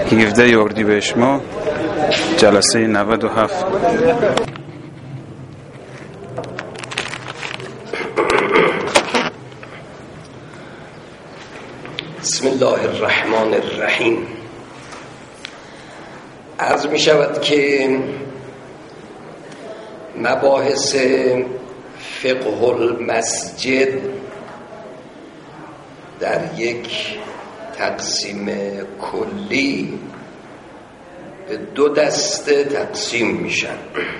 17 اردیبهشت ماه جلسه 97. بسم الله الرحمن الرحیم. عرض می شود که مباحث فقه المسجد در یک تقسیم کلی به دو دسته تقسیم میشن.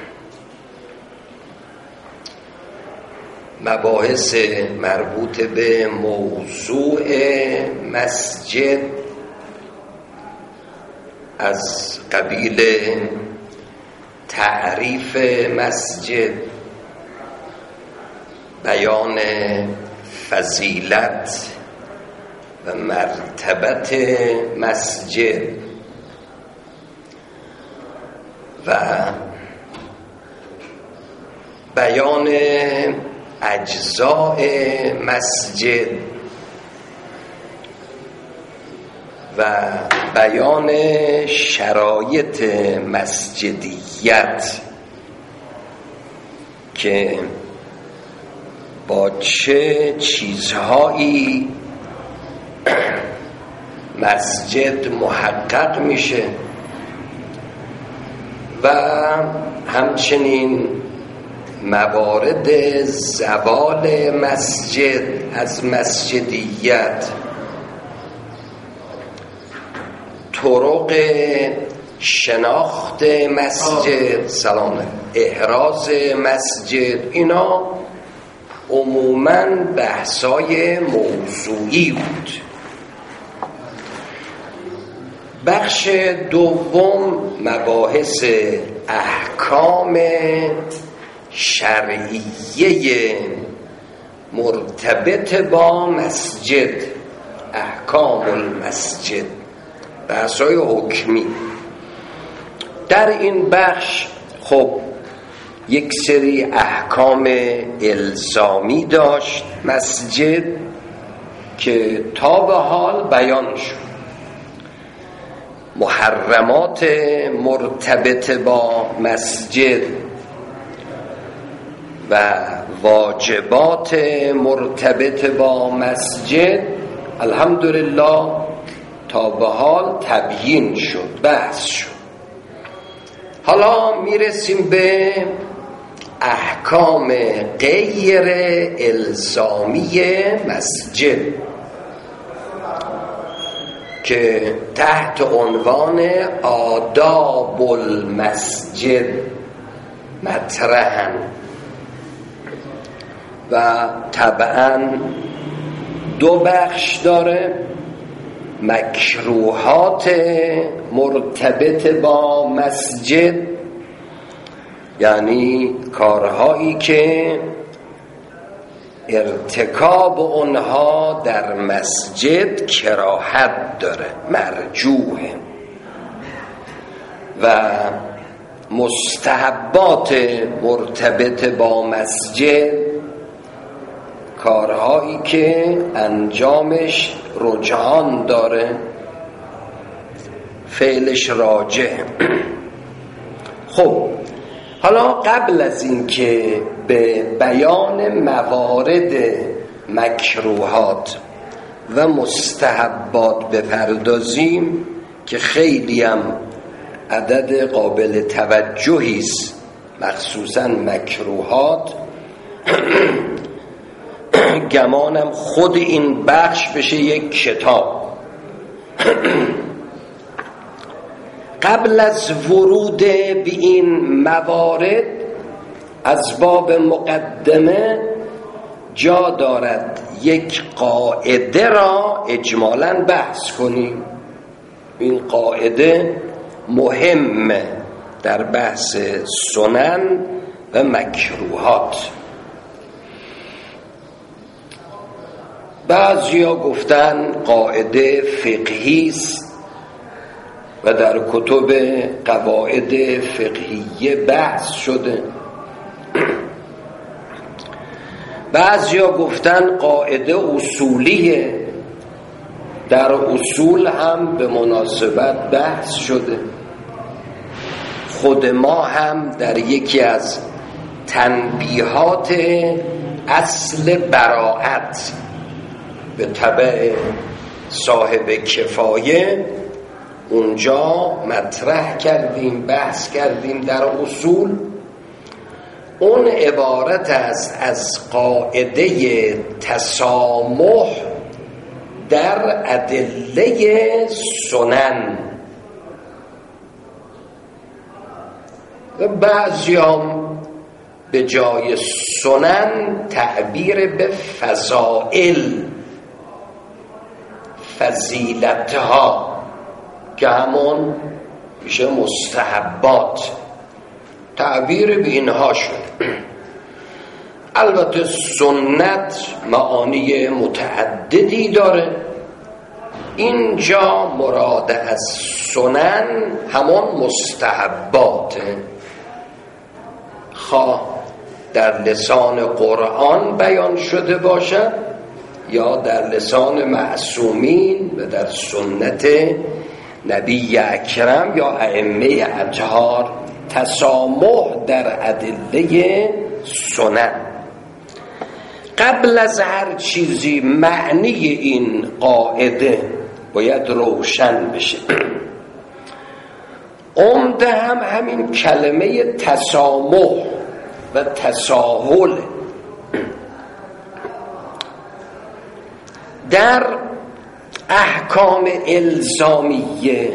مباحث مربوط به موضوع مسجد از قبیل تعریف مسجد، بیان فضیلت و مرتبت مسجد و بیان اجزاء مسجد و بیان شرایط مسجدیت که با چه چیزهایی مسجد محقق میشه و همچنین موارد زوال مسجد از مسجدیت، طرق شناخت مسجد، احراز مسجد، اینا عموماً بحثای موضوعی بود. بخش دوم مباحث احکام شرعیه مرتبط با مسجد، احکام المسجد، بحث‌های حکمی. در این بخش خب یک سری احکام الزامی داشت مسجد که تا به حال بیان شد، محرمات مرتبط با مسجد و واجبات مرتبط با مسجد الحمدلله تا به حال تبیین شد، بحث شد. حالا میرسیم به احکام غیر الزامی مسجد که تحت عنوان آداب المسجد مطرحن و طبعا دو بخش داره: مکروهات مرتبط با مسجد، یعنی کارهایی که ارتکاب اونها در مسجد کراهت داره، مرجوحه، و مستحبات مرتبط با مسجد، کارهایی که انجامش رجحان داره، فعلش راجح. خب حالا قبل از این که به بیان موارد مکروهات و مستحبات بپردازیم که خیلی هم عدد قابل توجهی است، مخصوصاً مکروهات، گمانم خود این بخش بشه یک کتاب. قبل از ورود به این موارد از باب مقدمه جا دارد یک قاعده را اجمالاً بحث کنیم. این قاعده مهمه در بحث سنن و مکروهات. بعضیا گفتن قاعده فقهی است و در کتب قواعد فقهیه بحث شده. بعضیا گفتن قاعده اصولیه در اصول هم به مناسبت بحث شده. خود ما هم در یکی از تنبیهات اصل براءت به تبع صاحب کفایه اونجا مطرح کردیم، بحث کردیم. در اصول اون عبارت است از قاعده تسامح در ادله سنن. و بعضیام به جای سنن تعبیر به فضائل، فضیلتها که همون میشه مستحبات، تعبیر به اینها شد. البته سنت معانی متعددی داره. اینجا مراد از سنن همون مستحباته، خواه در لسان قرآن بیان شده باشد یا در لسان معصومین و در سنت نبی اکرم یا ائمه اطهار. تسامح در ادله سنن. قبل از هر چیزی معنی این قاعده باید روشن بشه. عمده هم همین کلمه تسامح و تساهل. در احکام الزامیه،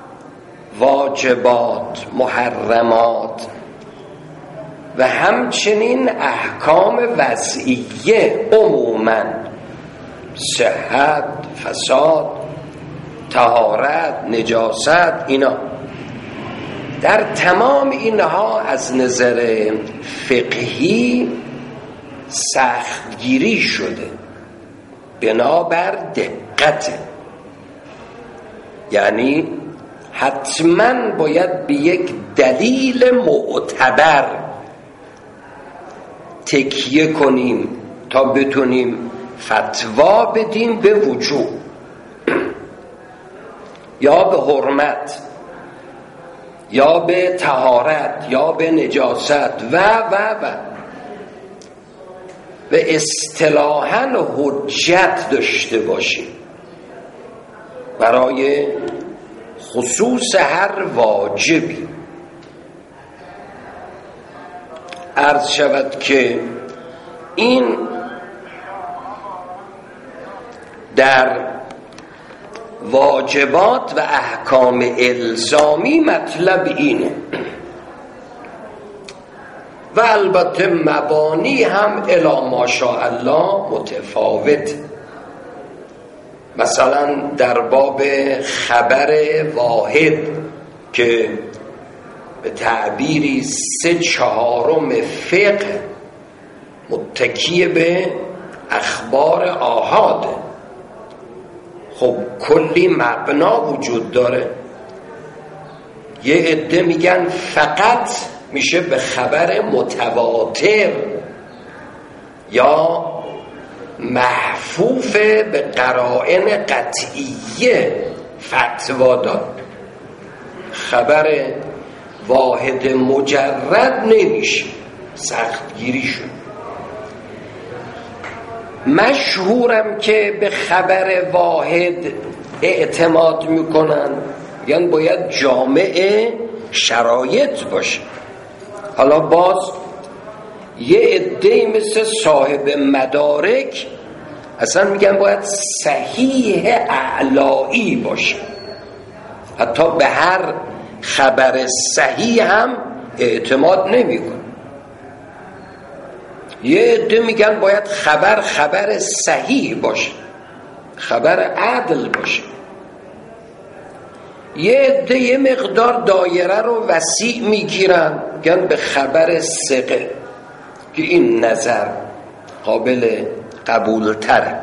واجبات، محرمات و همچنین احکام وضعیه عموماً، صحت، فساد، طهارت، نجاست، اینا، در تمام اینها از نظر فقهی سختگیری شده بنابر دقت. یعنی حتما باید به یک دلیل معتبر تکیه کنیم تا بتونیم فتوا بدیم به وجوب یا به حرمت یا به طهارت یا به نجاست و اصطلاحاً حجت داشته باشیم برای خصوص هر واجبی. عرض شود که این در واجبات و احکام الزامی مطلب اینه. و البته مبانی هم الی ماشاءالله متفاوت. مثلا در باب خبر واحد که به تعبیری 3/4 فقه متکی به اخبار آحاد، خب کلی مبنا وجود داره. یه عده میگن فقط میشه به خبر متواتر یا محفوف به قرائن قطعیه فتوا داد. خبر واحد مجرد نمیشه، سختگیری شد. مشهورم که به خبر واحد اعتماد میکنن، یعنی باید جامع شرایط باشه. حالا باز یه عده مثل صاحب مدارک اصلا میگن باید صحیح اعلایی باشه، حتی به هر خبر صحیح هم اعتماد نمیکن. یه عده میگن باید خبر صحیح باشه، خبر عدل باشه. یه عده یه مقدار دایره رو وسیع میگیرن، میگن به خبر ثقه که این نظر قابل قبول تره.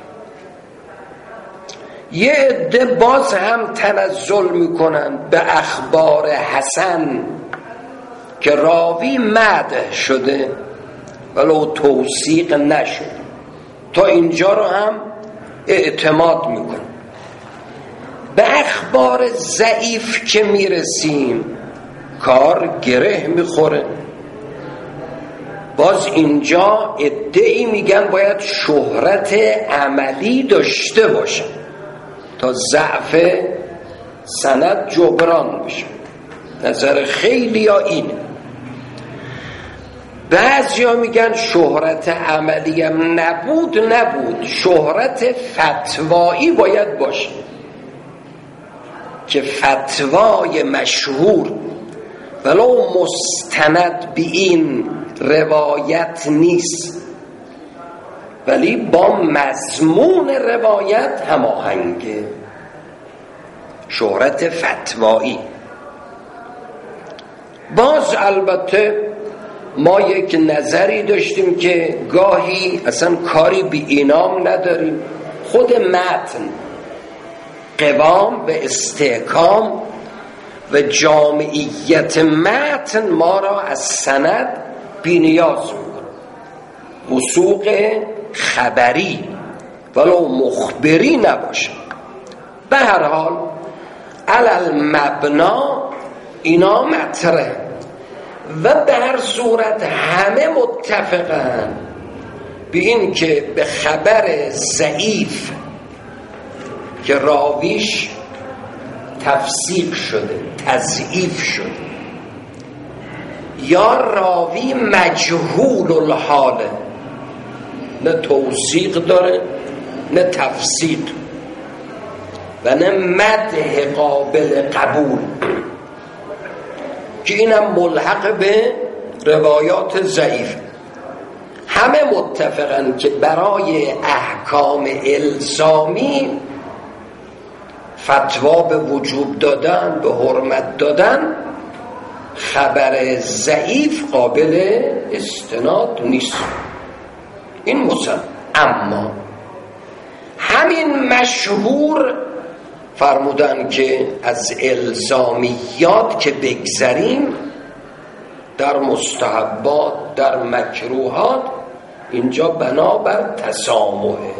یه عده باز هم تنزل میکنن به اخبار حسن که راوی مدح شده ولو توثیق نشد، تا اینجا رو هم اعتماد میکنن. به اخبار ضعیف که میرسیم کار گره میخوره. باز اینجا ادعی میگن باید شهرت عملی داشته باشه تا ضعف سند جبران بشه. نظر خیلی ها اینه. بعضی ها میگن شهرت عملی هم نبود شهرت فتوایی باید باشه که فتوای مشهور ولو مستند به این روایت نیست ولی با مضمون روایت هماهنگه. شهرت فتوایی. باز البته ما یک نظری داشتیم که گاهی اصلا کاری بی اینام نداریم، خود متن قوام به استحکام و جامعیت متن ما را از سند بی نیاز میکنه. وثوق خبری ولو مخبری نباشه. به هر حال علل مبنا اینا مطرح و به هر صورت همه متفقن به این که به خبر ضعیف که راویش تفسیق شده، تضعیف شده، یا راوی مجهول الحاله، نه توثیق داره نه تفسیق و نه مدح قابل قبول، که اینم ملحق به روایات ضعیف. همه متفقن که برای احکام الزامی فتوا به وجوب دادن، به حرمت دادن، خبر ضعیف قابل استناد نیست. این مسلم. اما همین مشهور فرمودن که از الزامیات که بگذریم در مستحبات، در مکروهات، اینجا بنابر تسامحه.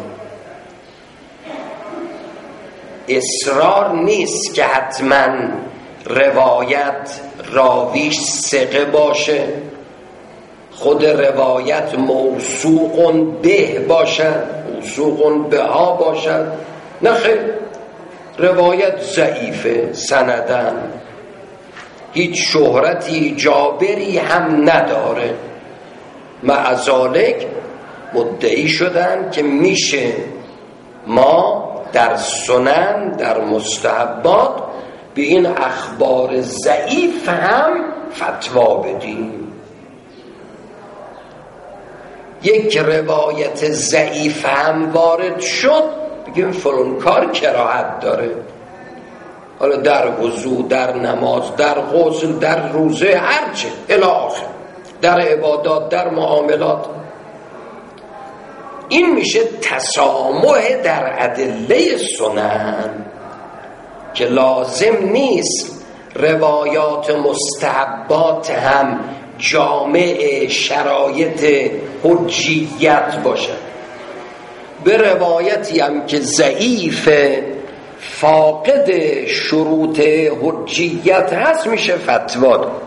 اصرار نیست که حتما روایت راویش ثقه باشه، خود روایت موثوق به باشد، موثوق بها باشد. نه خیر، روایت ضعیفه سندن، هیچ شهرتی جابری هم نداره، معذالک مدعی شدن که میشه ما در سنن، در مستحبات به این اخبار ضعیف هم فتوا بدیم. یک روایت ضعیف هم وارد شد بگیم فلان کار کراهت داره، حالا در وضو، در نماز، در غسل، در روزه، هرچه الی آخر، در عبادات، در معاملات. این میشه تسامح در ادله سنن که لازم نیست روایات مستحبات هم جامع شرایط حجیت باشد. به روایتی هم که ضعیف فاقد شروط حجیت هست میشه فتوا داد.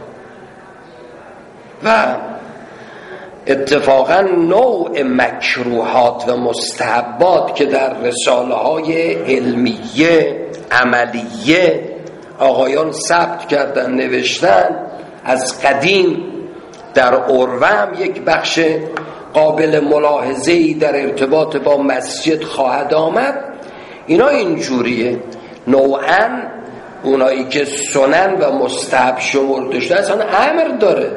و اتفاقا نوع مکروهات و مستحبات که در رساله های علمیه عملیه آقایان ثبت کردن، نوشتن، از قدیم در عروه هم یک بخش قابل ملاحظه‌ای در ارتباط با مسجد خواهد آمد. اینا اینجوریه، نوعاً اونایی که سنن و مستحب شمرده شده اصلا امر داره،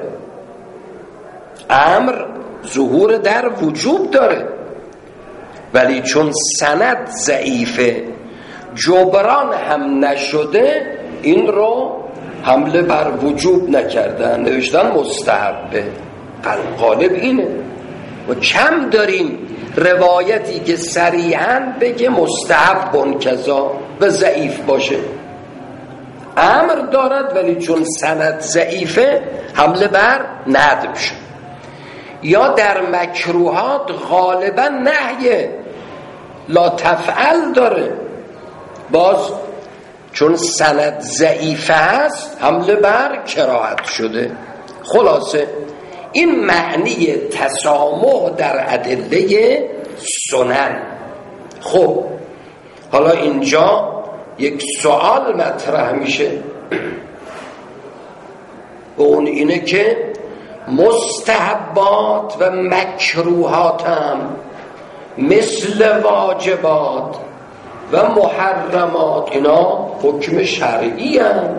امر ظهور در وجوب داره، ولی چون سند ضعیفه، جبران هم نشده، این رو حمله بر وجوب نکردن، نوشتن مستحبه. غالب اینه و کم داریم روایتی که صریحاً بگه مستحب کذا و ضعیف باشه. امر دارد ولی چون سند ضعیفه حمله بر ندب شد. یا در مکروهات غالبا نهی لا تفعل داره، باز چون سند ضعیف هست حمله بر کراهت شده. خلاصه این معنی تسامح در ادله سنن. خب حالا اینجا یک سوال مطرح میشه و اون اینه که مستحبات و مکروهات هم مثل واجبات و محرمات اینا حکم شرعی هم،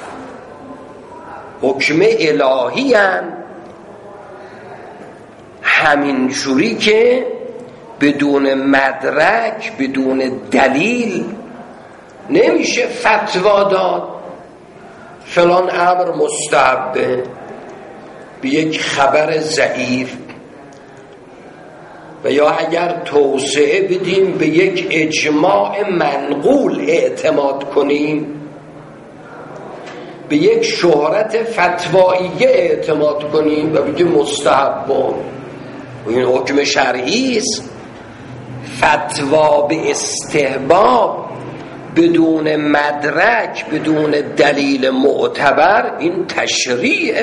حکم الهی هم، همین جوری که بدون مدرک بدون دلیل نمیشه فتوا داد فلان امر مستحبه به یک خبر ضعیف، و یا اگر توسعه بدیم به یک اجماع منقول اعتماد کنیم، به یک شهرت فتواییه اعتماد کنیم و بگیم مستحب، و این حکم شرعی است. فتوا به استحباب بدون مدرک بدون دلیل معتبر این تشریع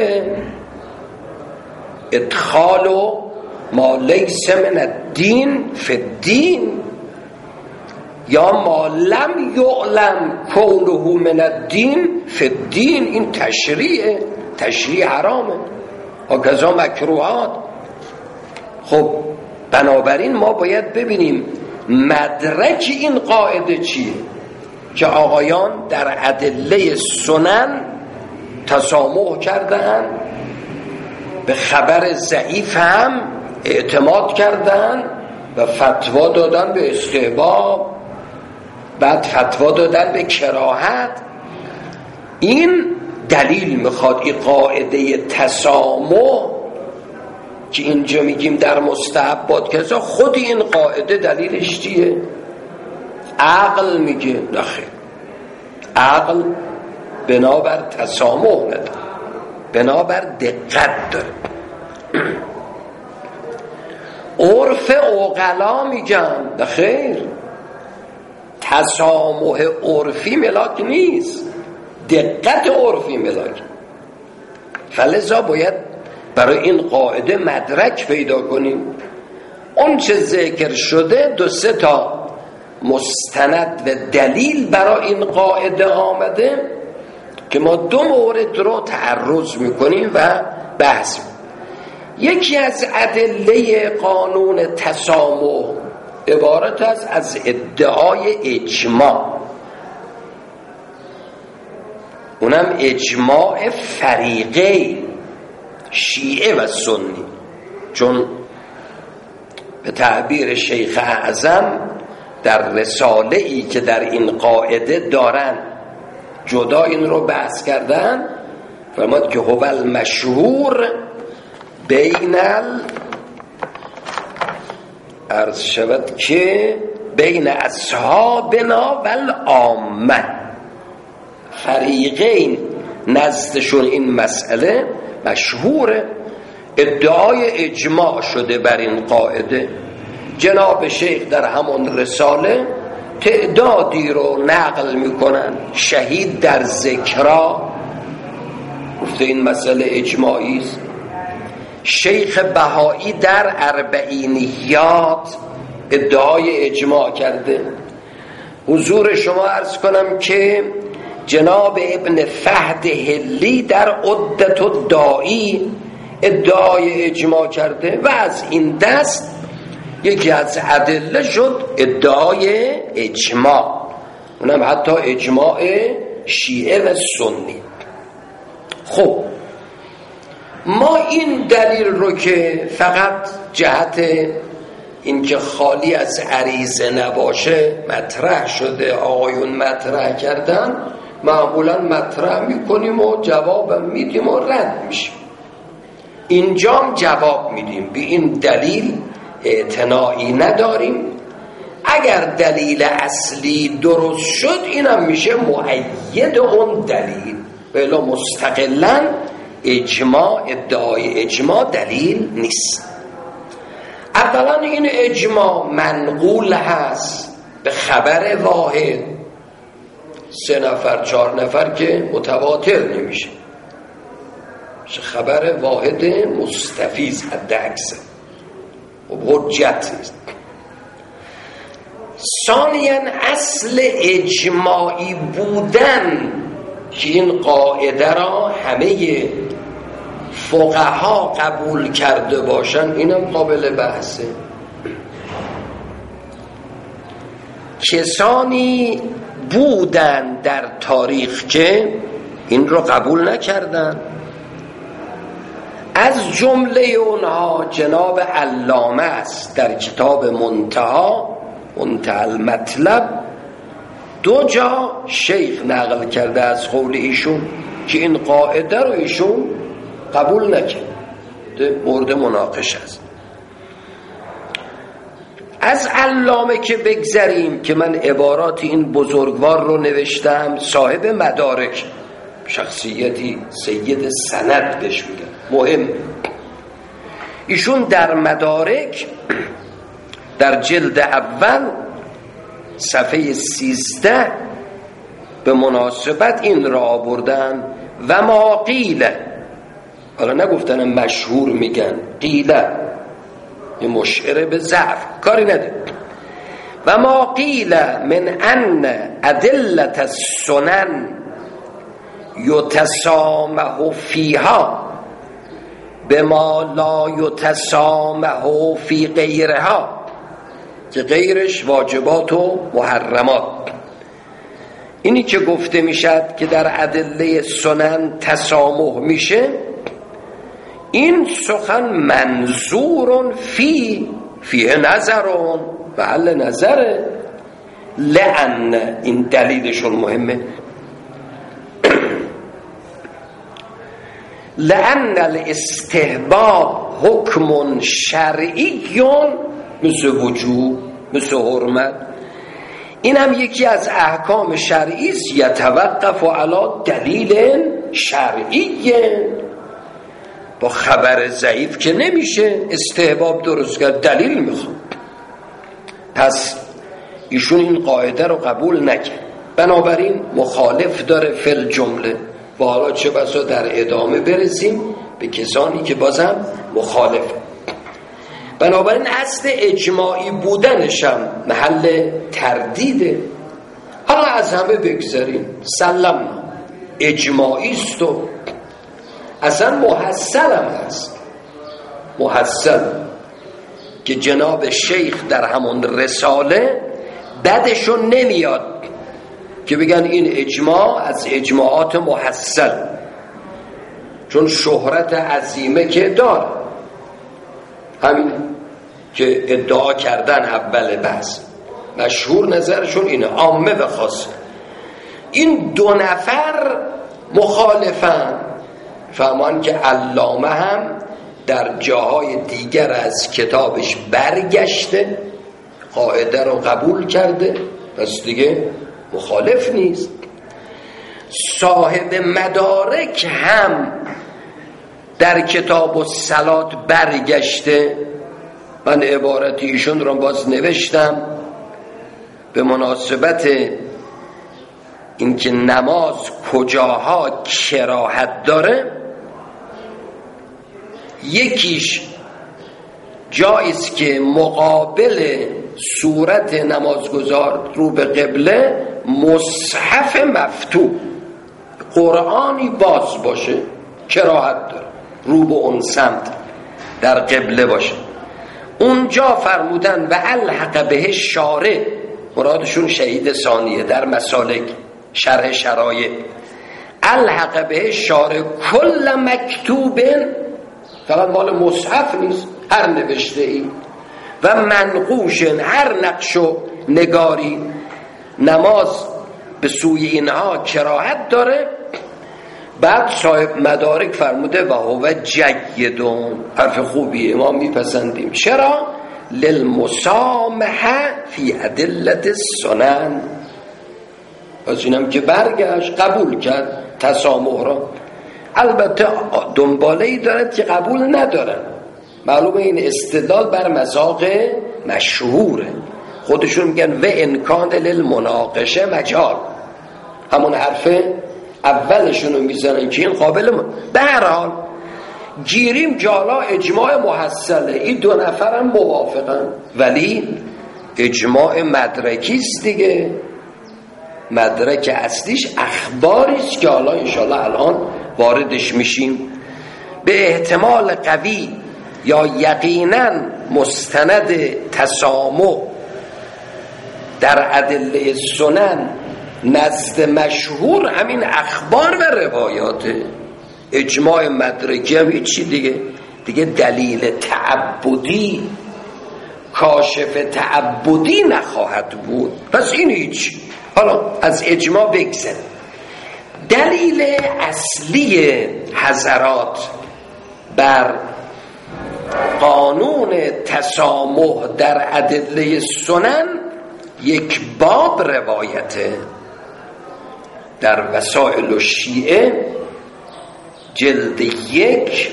ادخال و ما لیس من الدین فی الدین، یا ما لم یعلم کونه من الدین فی الدین. این تشریع حرامه و کذا مکروهات. خب بنابراین ما باید ببینیم مدرک این قاعده چیه که آقایان در ادله سنن تسامح کردن، به خبر ضعیف هم اعتماد کردن و فتوا دادن به استحباب، بعد فتوا دادن به کراهت. این دلیل میخواد. این قاعده تسامح که اینجا میگیم در مستحبات کذا، خود این قاعده دلیلش چیه؟ عقل میگه نخیر، عقل بنابر تسامح نداره، بنابر دقت داره. عرف عقلا میگن نخیر، تسامح عرفی ملاک نیست، دقت عرفی ملاک. فلذا باید برای این قاعده مدرک پیدا کنیم. اون چه ذکر شده 2-3 تا مستند و دلیل برای این قاعده آمده که ما 2 مورد رو تعرض میکنیم و بحث. یکی از ادله قانون تسامح عبارت است از ادعای اجماع، اونم اجماع فریقین شیعه و سنی. چون به تعبیر شیخ اعظم در رساله ای که در این قاعده دارن جدا این رو بحث کردن، فرمود که هو المشهور بین عرض شود که بین اصحابنا و العامه، فریقین نزدشون این مسئله مشهوره، ادعای اجماع شده بر این قاعده. جناب شیخ در همون رساله تعدادی رو نقل میکنن. شهید در ذکرا گفته این مسئله اجماعی است. شیخ بهایی در اربعینیات ادعای اجماع کرده. حضور شما عرض کنم که جناب ابن فهد هلی در عدت الداعی ادعای اجماع کرده و از این دست یکی از ادله شد ادعای اجماع، اونم حتی اجماع شیعه و سنی. خب ما این دلیل رو که فقط جهت اینکه خالی از عریضه نباشه مطرح شده، آقایون مطرح کردن، معمولا مطرح میکنیم و جواب میدیم و رد میشیم. اینجام جواب میدیم، به این دلیل اعتنایی نداریم. اگر دلیل اصلی درست شد اینم میشه مؤید اون دلیل، ولی مستقلا اجماع، ادعای اجماع دلیل نیست. اولا این اجماع منقول هست به خبر واحد، 3 نفر 4 نفر که متواتر نمیشه، خبر واحد مستفیض حد اکثر و حجت نیست. ثانیاً اصل اجماعی بودن که این قاعده را همه فقها قبول کرده باشن، اینم قابل بحثه. کسانی بودن در تاریخ که این رو قبول نکردن، از جمله اونها جناب علامه است در کتاب منتهی المطلب 2 جا شیخ نقل کرده از قول ایشون که این قاعده رو ایشون قبول نکرد، مورد مناقشه است. از علامه که بگذریم که من عبارات این بزرگوار رو نوشتم، صاحب مدارک، شخصیتی سید سند بهش میگن، مهم. ایشون در مدارک در جلد اول صفحه 13 به مناسبت این را آوردن و ما قیله، حالا نگفتن مشهور میگن، قیله یه مشعر به ضعف، کاری نده. و ما قیله من ان ادلت السنن یتسامح فیها بما لا یتسامح فی غیرها، که غیرش واجبات و محرمات. اینی که گفته میشد که در ادله سنن تسامح میشه، این سخن منظور فیه نظرون، بله نظره، لأن این دلیلشون مهمه، لأن الاستحباب حکم شرعی مثل وجوب، مثل حرمت، این هم یکی از احکام شرعی است، یتوقف علی دلیل شرعی، با خبر ضعیف که نمیشه استحباب درست کرد، دلیل میخواد. پس ایشون این قاعده رو قبول نکرد، بنابراین مخالف داره فل جمله، و حالا چه بسا در ادامه برسیم به کسانی که بازم مخالف. بنابراین اصل اجماعی بودنش هم محل تردیده. حالا از همه بگذاریم، سلم اجماعی است و اصلا محصل هم هست، محصل که جناب شیخ در همون رساله بدشون نمیاد که بگن این اجماع از اجماعات محصل، چون شهرت عظیمه که داره، همین که ادعا کردن اول بحث، مشهور نظرشون اینه، عامه و خاصه. این 2 نفر مخالفن، فهمان که علامه هم در جاهای دیگر از کتابش برگشته، قاعده رو قبول کرده، پس دیگه مخالف نیست. صاحب مدارک هم در کتاب الصلات برگشته، من عبارت ایشون رو باز نوشتم به مناسبت اینکه نماز کجاها کراهت داره. یکیش جاییست که مقابل صورت نمازگزار رو به قبله مصحف مفتوح، قرآنی باز باشه، کراهت داره، رو به اون سمت در قبله باشه. اونجا فرمودن و الحق به شارع، مرادشون شهید ثانیه در مسالک شرح شرایع، الحق به شارع کل مکتوب، فقط مال مصحف نیست، هر نوشته ای و منقوش، هر نقش و نگاری، نماز به سوی اینها کراهت داره. بعد صاحب مدارک فرموده و هو جیدون، حرف خوبیه، ما میپسندیم. چرا؟ للمسامحه فی ادلت السنن، از اینم که برگشت قبول کرد تسامح را. البته دنباله‌ای دارد که قبول ندارن، معلومه این استدلال بر مذاق مشهوره، خودشون میگن و امکان للمناقشه مجال، همون حرف اولشون رو میزنن که این قابل به هر حال گیریم جالا اجماع محصله، این دو نفرم موافقن، ولی اجماع مدرکی است دیگه. مدرک اصلیش اخباری است که حالا انشاءالله الان واردش میشیم. به احتمال قوی یا یقینا مستند تسامح در ادله سنن نزد مشهور همین اخبار و روایاته. اجماع مدرکی هم هیچی دیگه دلیل تعبدی کاشف تعبدی نخواهد بود. پس این هیچ. حالا از اجماع بگذر. دلیل اصلی حضرات بر قانون تسامح در ادله سنن یک باب روایته در وسائل الشیعه جلد 1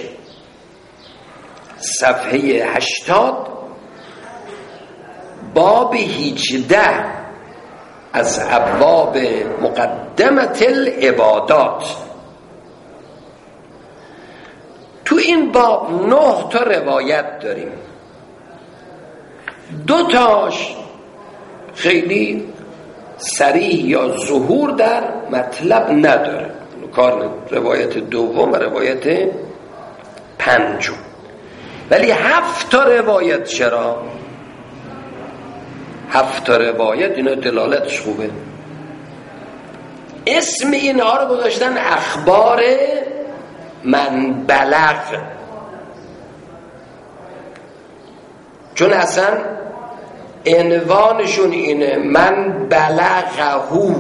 صفحه 80 باب 18 از ابواب مقدمت العبادات. تو این باب 9 تا روایت داریم. 2 تاش خیلی صریح یا ظهور در مطلب نداره، کار روایت دوم و روایت 5، ولی 7 تا روایت. چرا 7 تا روایت؟ اینا دلالتش خوبه. اسم اینها رو گذاشتن اخبار من بلغ، چون اصلا عنوانشون اینه من بلغهو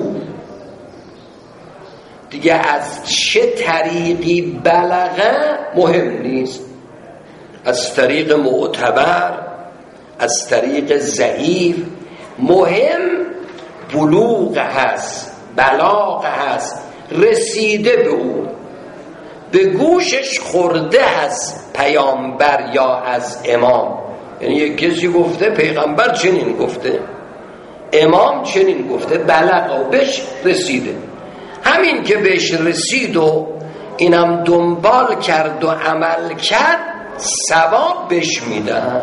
دیگه. از چه طریقی بلغه مهم نیست، از طریق معتبر، از طریق ضعیف، مهم بلوغ هست، بلاغ هست، رسیده به او، به گوشش خورده از پیامبر یا از امام. یعنی یک کسی گفته پیغمبر چنین گفته، امام چنین گفته، بلغ و بهش رسیده. همین که بهش رسید و اینم دنبال کرد و عمل کرد ثواب بهش میدن.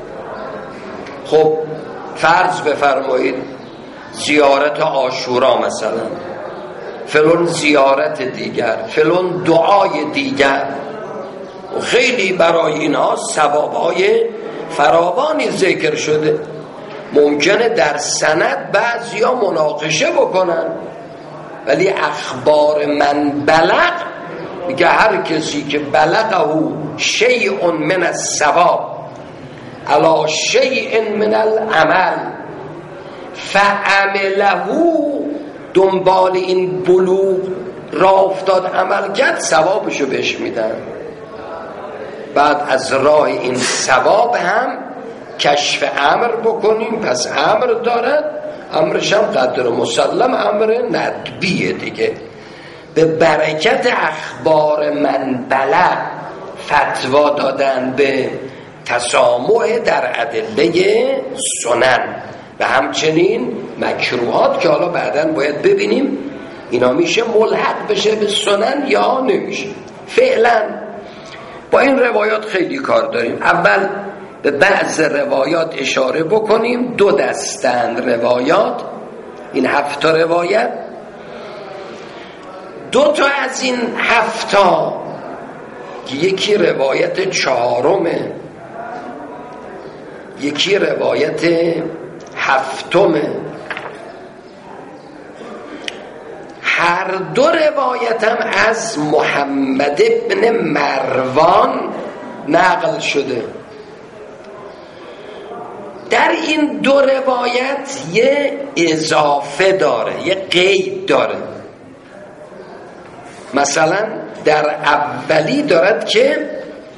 خب فرض بفرمایید زیارت عاشورا مثلا، فلان زیارت دیگر، فلان دعای دیگر، و خیلی برای اینها ثوابهای فراوانی ذکر شده. ممکنه در سند بعضیا مناقشه بکنن، ولی اخبار من بلغ میگه هر کسی که بلغه شیء من الثواب علی شیء من العمل فعمله، دنبال این بلوغ را افتاد عمل کرد، ثوابشو بهش میدن. بعد از راه این ثواب هم کشف امر بکنیم. پس امر دارد، امرش هم قدر مسلم امر ندبیه دیگه. به برکت اخبار من بلغ فتوا دادن به تسامح در ادله سنن و همچنین مکروهات که حالا بعداً باید ببینیم اینا میشه ملحق بشه به سنن یا نمیشه. فعلا با این روایات خیلی کار داریم. اول به بعض روایات اشاره بکنیم. 2 دستند روایات، این 7 تا روایت. 2 تا از این 7 تا که یکی روایت 4، یکی روایت 7، هر 2 روایت هم از محمد ابن مروان نقل شده. در این 2 روایت یه اضافه داره، یه قید داره. مثلا در اولی دارد که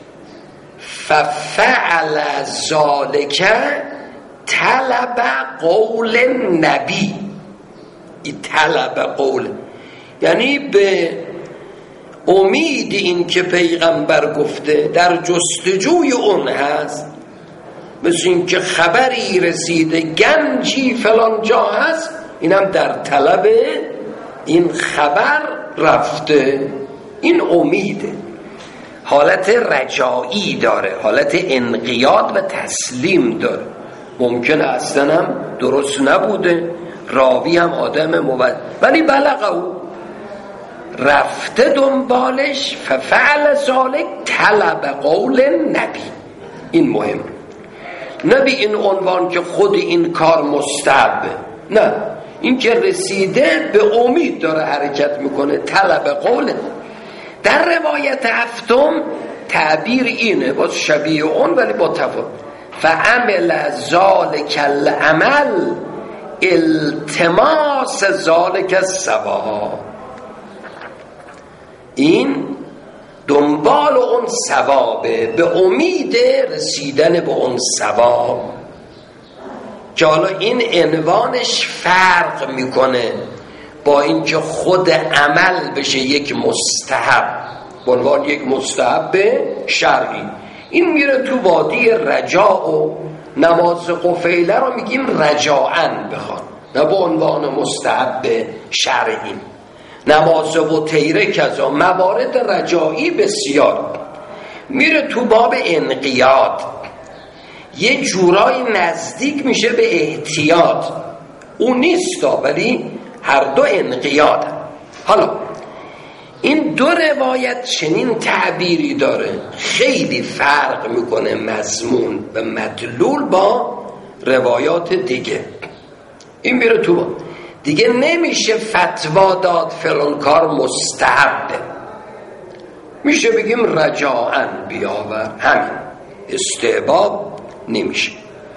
ففعل ذالک طلب قول نبی. این طلب قول یعنی به امید این که پیغمبر گفته در جستجوی اون هست. مثل این که خبری رسیده گنجی فلان جا هست، اینم در طلب این خبر رفته، این امیده، حالت رجایی داره، حالت انقیاد و تسلیم داره. ممکنه اصلا هم درست نبوده، راوی هم آدم ولی بلغه رفته دنبالش، ففعل ذلک طلب قول نبی. این مهم، نبی این عنوان که خود این کار مستحبه، نه، این که رسیده به امید داره حرکت میکنه، طلب قول. در روایت هفتم تعبیر اینه، باز شبیه اون ولی با تفاوت، فعمل ذالک العمل التماس ذالک الثواب. این دنبال اون ثوابه، به امید رسیدن به اون ثواب، که حالا این عنوانش فرق میکنه با اینکه خود عمل بشه یک مستحب، به عنوان یک مستحب شرعی. این میره تو وادی رجاء و نماز قفیله رو میگیم رجاءن بخوان، نه به عنوان مستحب شرعی. نماز و تیره کذا، موارد رجایی بسیار. میره تو باب انقیاد، یه جورای نزدیک میشه به احتیاط، اون نیست ولی هر دو انقیاد. حالا این دو روایت چنین تعبیری داره، خیلی فرق میکنه مضمون و مدلول با روایات دیگه. این میره تو دیگه نمیشه فتوا داد فلان کار مستحبه، میشه بگیم رجاءن بیاور، همین استحباب نمیشه.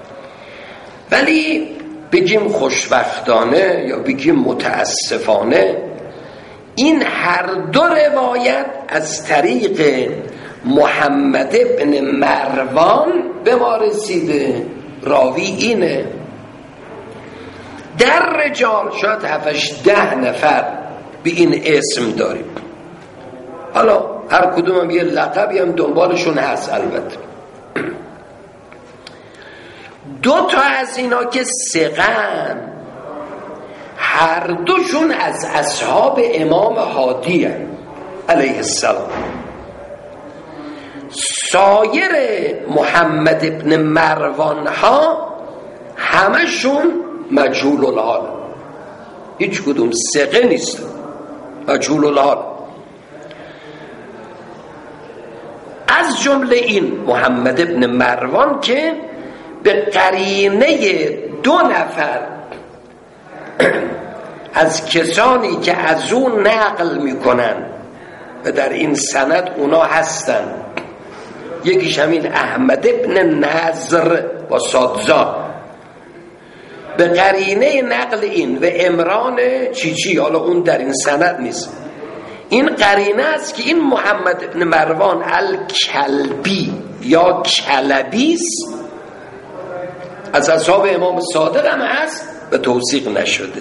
ولی بگیم خوشبختانه یا بگیم متاسفانه، این هر دو روایت از طریق محمد ابن مروان به ما رسیده. راوی اینه، در رجال شاید 7-10 نفر به این اسم داریم. حالا هر کدوم هم یه لقبی هم دنبالشون هست. البته دو تا از اینا که ثقه‌اند، هر دوشون از اصحاب امام هادی هست علیه السلام. سایر محمد ابن مروان ها همشون مجهول الحال، هیچ کدوم ثقه نیست، مجهول الحال. از جمله این محمد ابن مروان که به قرینه 2 نفر از کسانی که از اون نقل میکنن و در این سند اونا هستن، یکیش همین احمد ابن نظر با صادزا، به قرینه نقل این و عمران چیچی، حالا اون در این سند نیست، این قرینه است که این محمد ابن مروان الکلبی یا کلبیس از اصحاب امام صادق هم هست و توثیق نشده.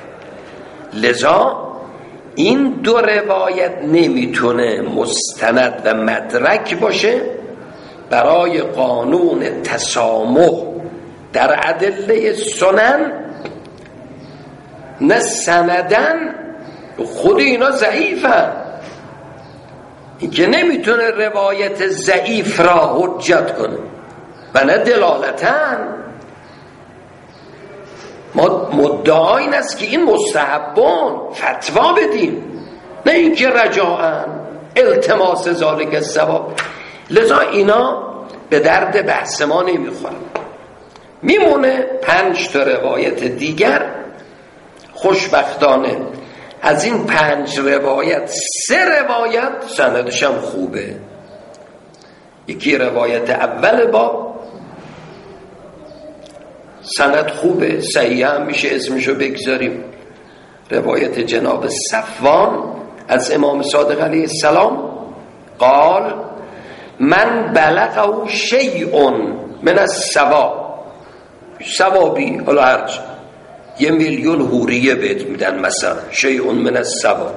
لذا این دو روایت نمیتونه مستند و مدرک باشه برای قانون تسامح در ادله سنن، نه سندن خود اینا ضعیفن، این که نمیتونه روایت ضعیف را حجت کنه و نه دلالتن. ما مدعا این است که این مستحبان فتوا بدیم، نه اینکه رجاءن التماس ذالک الثواب. لذا اینا به درد بحث ما نمیخورن. میمونه 5 تا روایت دیگر. خوشبختانه از این 5 روایت 3 روایت سندش هم خوبه. یکی روایت اول با سند خوبه، صحیح هم میشه اسمشو بگذاریم، روایت جناب صفوان از امام صادق علیه السلام قال من بلغه شیء من الثواب، ثوابی حالا هرچی 1,000,000 حوریه بهت میدن مثلا، شیء من الثواب.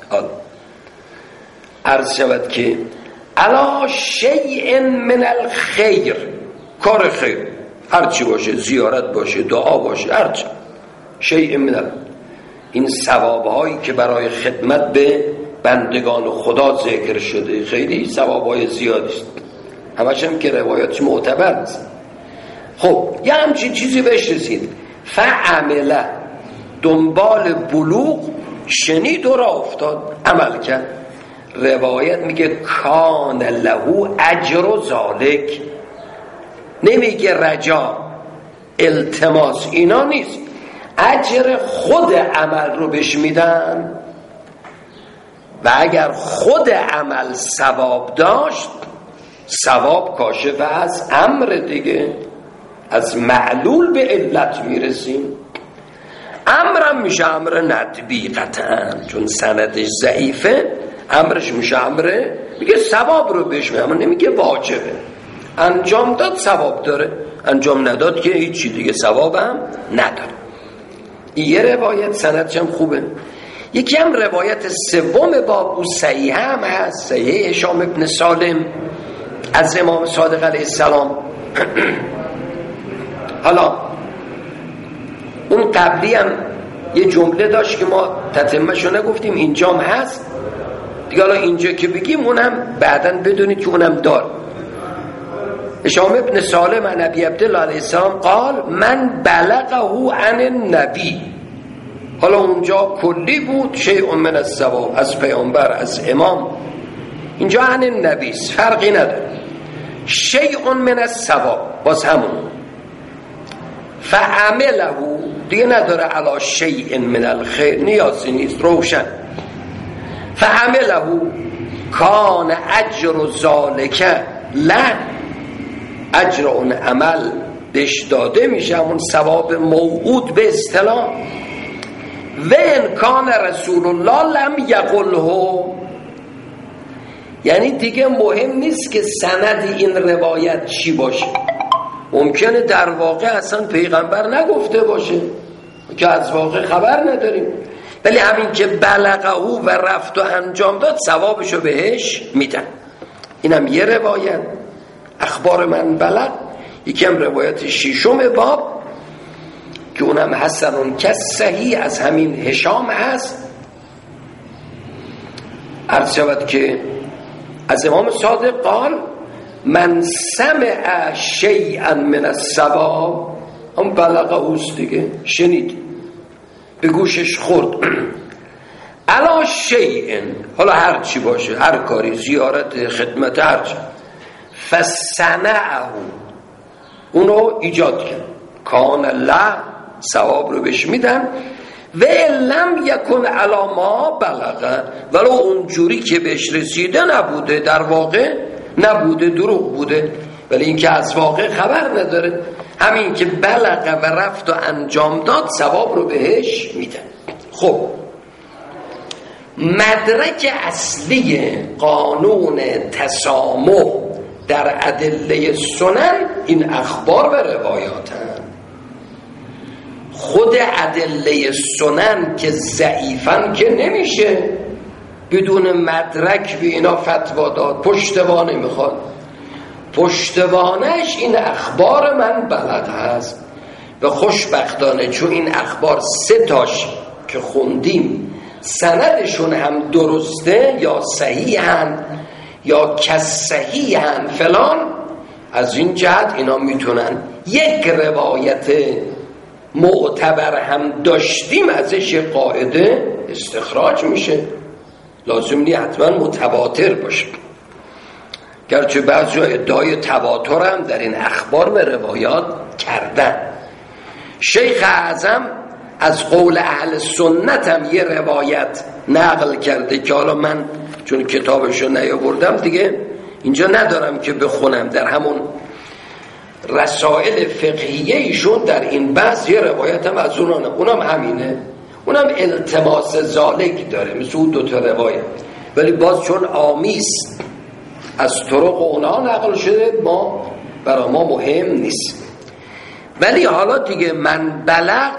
عرض شود که علا شیء من الخیر، کار خیر هرچی باشه، زیارت باشه، دعا باشه، هرچی، شیء من این ثوابهایی که برای خدمت به بندگان خدا ذکر شده خیلی ثوابهای زیادی است، همش هم که روایاتش معتبر است. خب یه همچین چیزی بهش رسید، فعمله، دنبال بلوغ شنید و راه افتاد، عمل کرد. روایت میگه کان له اجر ذالک، نمیگه رجا التماس، اینا نیست، اجر خود عمل رو بهش میدن. و اگر خود عمل ثواب داشت، ثواب کاشف از امر دیگه، از معلول به علت میرسیم. امرم میشه امر ندبی قطعا، چون سندش ضعیفه، امرش میشه امره، میگه ثواب رو بهش میدن، نمیگه واجبه. انجام داد ثواب داره، انجام نداد که هیچی دیگه ثواب هم نداره. یه روایت سندش هم خوبه. یکی هم روایت سوم باب او صحیح هم هست، صحیح هشام ابن سالم از امام صادق علیه السلام. حالا اون قبلی هم یه جمله داشت که ما تتمه‌شو نگفتیم، اینجام هست دیگه. حالا اینجا که بگیم اونم بعداً بدونید که اونم دار. هشام ابن سالم عن ابی عبدالله علیه السلام قال من بلغه عن النبی. حالا اونجا کلی بود، شیء من الثواب، از پیامبر، از امام. اینجا عن النبی، فرقی نداره، شیء من الثواب، باز همون. فعمله دیگه نداره علی شیء من الخیر، نیازی نیست، روشن. فعمله کان اجر ذالک له، اجر اون عمل بهش داده میشه، همون ثواب موعود به اصطلاح. و ان کان رسول الله لم یقله، یعنی دیگه مهم نیست که سند این روایت چی باشه، ممکنه در واقع اصلا پیغمبر نگفته باشه که از واقع خبر نداریم، ولی همین که بلغه و رفت و انجام داد ثوابشو بهش میدن. اینم یه روایت اخبار من بلغ. یکی هم روایت ششم باب که اونم حسن که صحیح از همین هشام هست، عرض شود که از امام صادق قال من سمع شیئا من الثواب، هم بلغه اوست دیگه، شنید، به گوشش خورد. علا شیئن، حالا هر چی باشه، هر کاری، زیارت، خدمت، هر چی، فصنعه، اونو ایجاد کرد، کان الله، ثواب رو بهش میدن. و لم یکن علی ما بلغه، ولو اونجوری که بهش رسیده نبوده، در واقع نبوده، دروغ بوده، ولی این که از واقع خبر نداره، همین که بلغه و رفت و انجام داد ثواب رو بهش میدن. خب مدرک اصلی قانون تسامح در ادله سنن این اخبار و روایاتن. خود ادله سنن که ضعیفن که نمیشه بدون مدرک به اینا فتوا داد، پشتوانه میخواد. پشتوانش این اخبار من بلد هست و خوشبختانه چون این اخبار 3 تاش که خوندیم سندشون هم درسته، یا صحیحن یا کصحیحن فلان، از این جهت اینا میتونن یک روایت معتبر هم داشتیم ازش قاعده استخراج میشه، لازم نی حتما متواتر باشه، گرچه بعضی ادعای تواتر هم در این اخبار و روایات کردن. شیخ اعظم از قول اهل سنت هم یه روایت نقل کرده که حالا من چون کتابشو نیاوردم دیگه اینجا ندارم که بخونم، در همون رسائل فقهیه ایشون در این بحث یه روایت هم از اونم همینه، اونم التماس ذالک داره مثل اون 2 روایت، ولی باز چون آمیست از طرق اونا نقل شده برای ما مهم نیست. ولی حالا دیگه من بلغ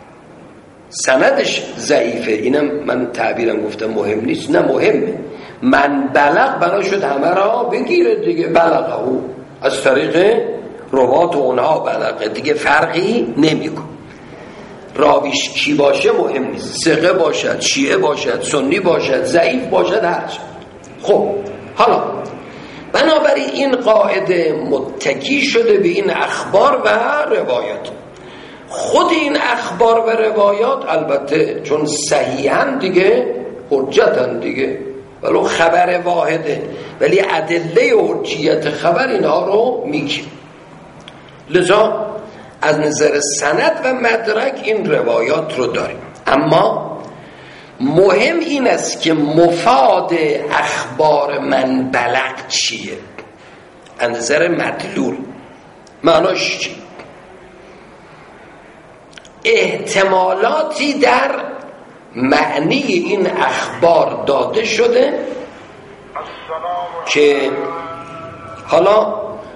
سندش ضعیفه، اینم من تعبیرم گفتم مهم نیست، نه مهمه. من بلغ بنا شد همه را بگیره دیگه، بلغه او از طریق روات اونها بلغه، دیگه فرقی نمیکن. راویش کی باشه مهم نیست، ثقه باشد، شیعه باشد، سنی باشد، ضعیف باشد، هرچند. خب حالا بنابراین این قاعده متکی شده به این اخبار و روایات. خود این اخبار و روایات البته چون صحیحن دیگه حجتن دیگه، ولو خبر واحده، ولی ادله حجیت خبر اینها رو میگه. لذا از نظر سند و مدرک این روایات رو داریم. اما مهم این است که مفاد اخبار من بلغ چیه؟ از نظر مدلول معناش چی؟ احتمالاتی در معنی این اخبار داده شده که حالا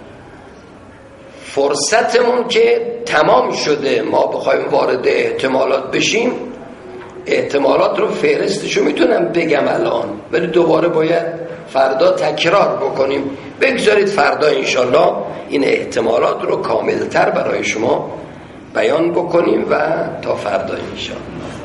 فرصتمون که تمام شده ما بخوایم وارد احتمالات بشیم، احتمالات رو فهرستشو میتونم بگم الان، ولی دوباره باید فردا تکرار بکنیم. بگذارید فردا انشالله این احتمالات رو کاملتر برای شما بیان بکنیم و تا فردا انشالله.